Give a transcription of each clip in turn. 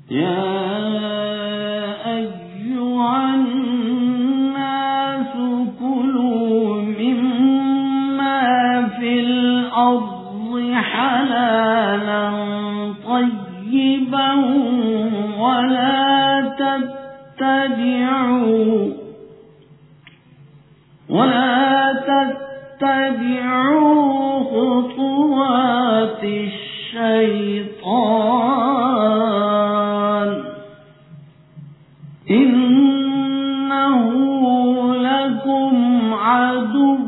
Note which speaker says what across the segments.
Speaker 1: يا أيها الناس كلوا مما في الأرض حلالا طيبا ولا تتبعوا خطوات الشيطان إنه لكم عدو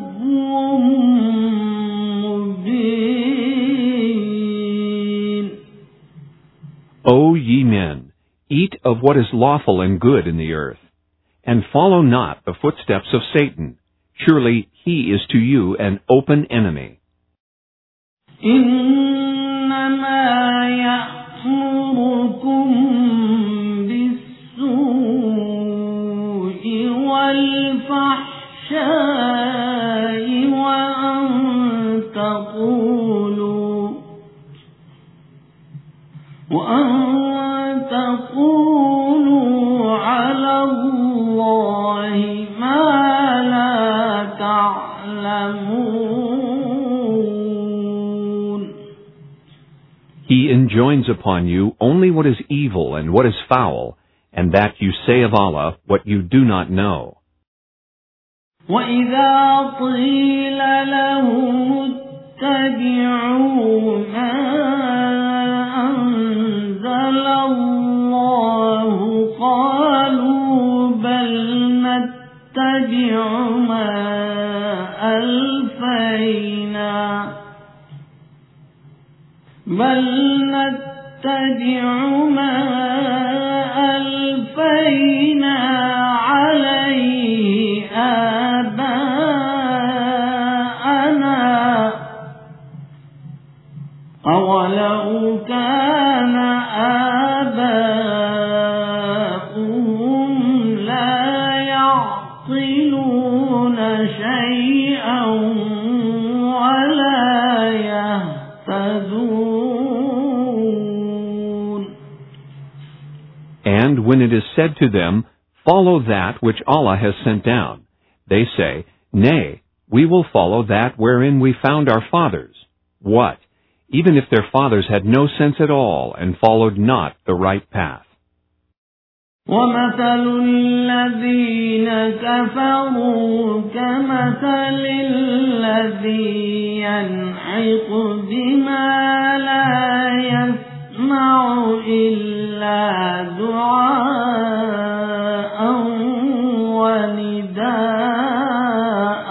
Speaker 1: مبين.
Speaker 2: O ye men, eat of what is lawful and good in the earth, and follow not the footsteps of Satan. Surely he is to you an open enemy.
Speaker 1: إنما يأمركم بالسوء والفحشاء وأن تقولوا على الله ما لا تعلمون.
Speaker 2: He enjoins upon you only what is evil and what is foul, and that you say of Allah what you do not know.
Speaker 1: وَإِذَا قِيلَ لَهُمُ اتَّبِعُوا مَا أَنزَلَ اللَّهُ قَالُوا بَلْ نَتَّبِعُ مَا ألفينا عليه آباءنا أولو كان آباؤهم لا يعقلون شيئا ولا يهتدون.
Speaker 2: And when it is said to them, follow that which Allah has sent down, they say, nay, we will follow that wherein we found our fathers. What? Even if their fathers had no sense at all and followed not the right path.
Speaker 1: وَمَثَلُ الَّذِينَ كَفَرُوا كَمَثَلِ الَّذِي يَنْعِقُ بِمَا لَا يَسْمَعُ إِلَّا دُعَاءً وَنِدَاءً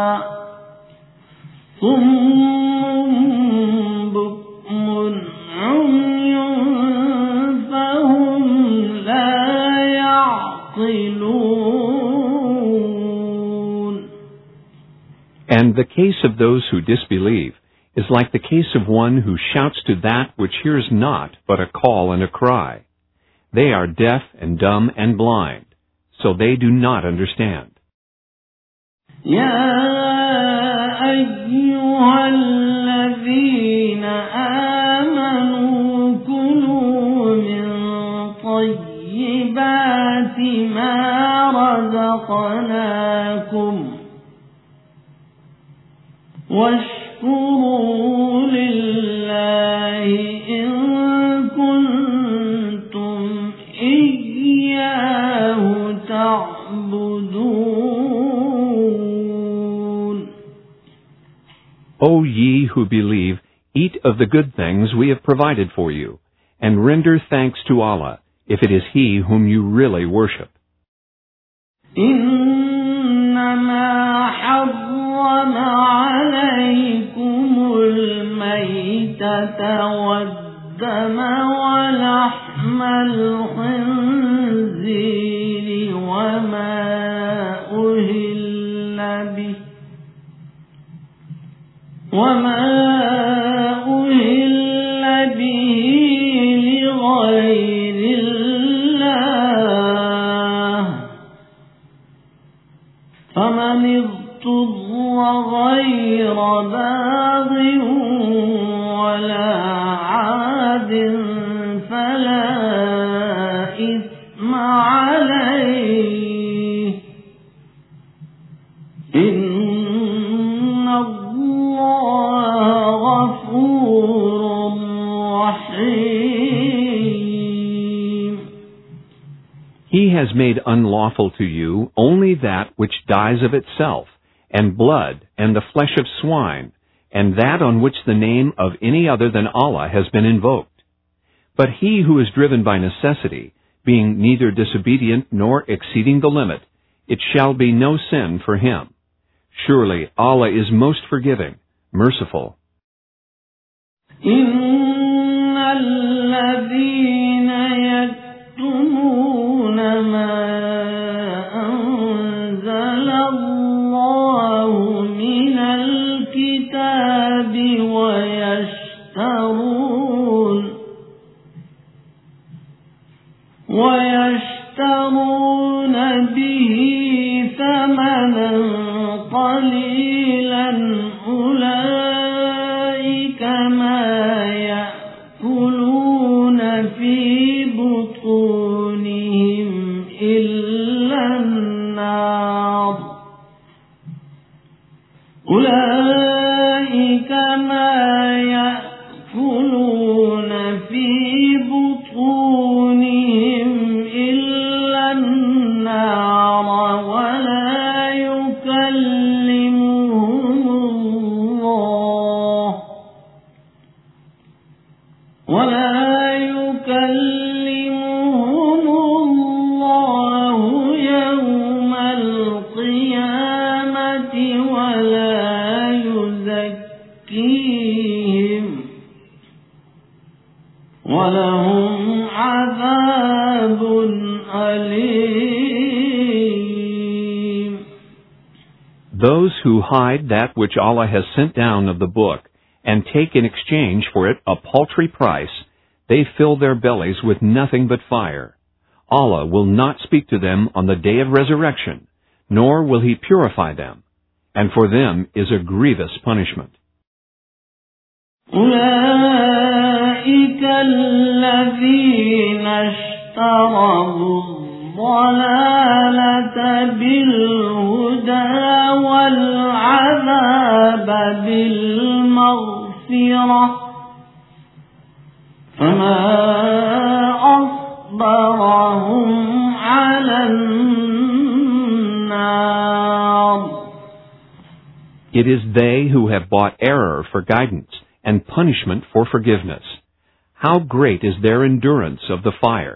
Speaker 2: And the case of those who disbelieve is like the case of one who shouts to that which hears not but a call and a cry. They are deaf and dumb and blind, so they do not understand.
Speaker 1: يا أيها الذين آمنوا كلوا من طيبات ما رزقناكم واشكروا لله إن كنتم إياه تعبدون.
Speaker 2: O ye who believe, eat of the good things we have provided for you, and render thanks to Allah, if it is He whom you really worship.
Speaker 1: إنما حرم عليكم الميتة والدم ولحم الخنزير وما أهل به لغير الله فمن اضطر غير باغ ولا عاد فلا
Speaker 2: He has made unlawful to you only that which dies of itself, and blood, and the flesh of swine, and that on which the name of any other than Allah has been invoked. But he who is driven by necessity, being neither disobedient nor exceeding the limit, it shall be no sin for him. Surely Allah is most forgiving, merciful.
Speaker 1: إن الذين يكتمون ما أنزل الله من الكتاب ويشترون به ثمنا قليلا أولئك ما يأكلون في بطونهم إلا النار أولئك ما يأكلون في بطونهم إلا النار ولا يكلمهم الله يوم القيامة ولا يزكيهم ولهم عذاب أليم.
Speaker 2: Those who hide that which Allah has sent down of the book, and take in exchange for it a paltry price, they fill their bellies with nothing but fire. Allah will not speak to them on the day of resurrection, nor will He purify them, and for them is a grievous punishment.
Speaker 1: أولئك الذين اشتروا الضلالة بالهدى والعذاب بالمغفرة فما أصبرهم على النار.
Speaker 2: It is they who have bought error for guidance and punishment for forgiveness. How great is their endurance of the fire!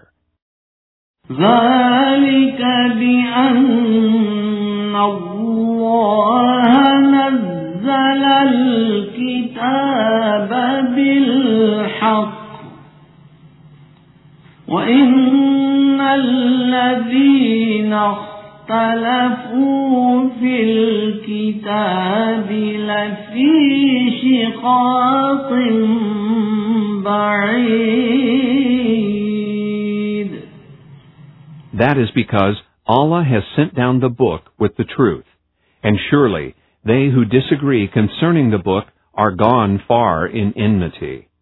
Speaker 1: ذلك بأن الله نزل الكتاب بالحق وإن الذين اختلفوا في الكتاب لفي شقاق بعيد.
Speaker 2: That is because Allah has sent down the book with the truth, and surely they who disagree concerning the book are gone far in enmity.